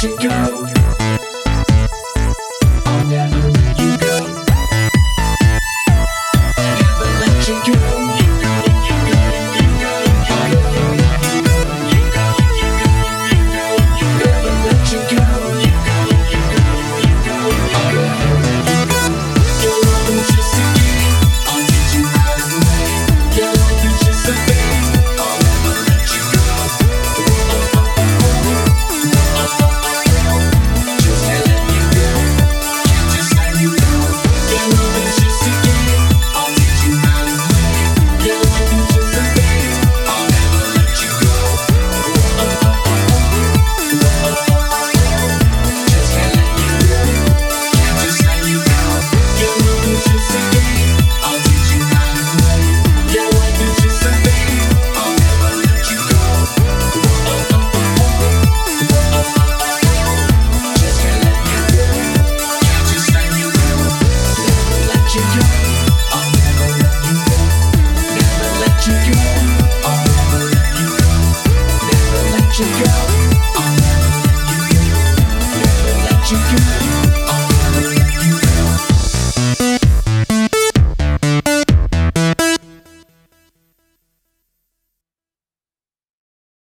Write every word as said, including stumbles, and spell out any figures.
you go. I'll never let you go. Never let you go. You go, you go, you go. I'll never let you go. You go, you go, you go. You never let you go. You go, you go, you go. I'll never let you go. Your love is just a game. I'll teach you how to play. Your love is just a game. I'll never let you go. Just can't let you go. Can't just let you go. Your love is just a game. I'll teach you how to play. Your love is just a game. I'll never let you go. Just can't let you go. Can't just let you go. Your love is just a game. I'll teach you how to play. Your love is just a game. I'll never let you go. Just can't let you go. Can't just let you go. Never let you go. I'll never let you go. Never let you go. I'll never let you go. Never let you go. I'll never let you go. Never let you go.